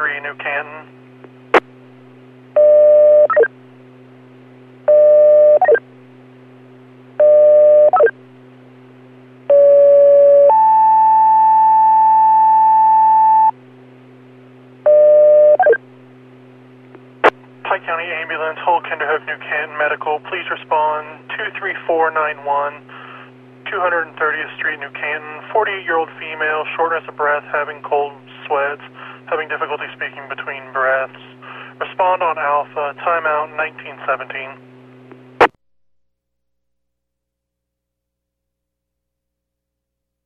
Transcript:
3 New Canton. Pike County Ambulance, Hull, Kinderhook, New Canton Medical. Please respond 23491, 230th Street, New Canton. 48-year-old female, shortness of breath, having cold sweats, having difficulty speaking between breaths. Respond on Alpha, timeout 1917.